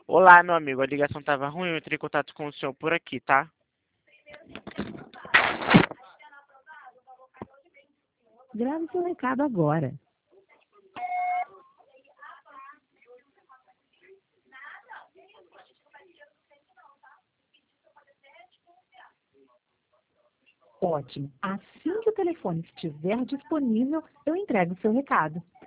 Olá, meu amigo, a ligação estava ruim, eu entrei em contato com o senhor por aqui, tá? Grave seu recado agora. Ótimo. Assim que o telefone estiver disponível, eu entrego o seu recado.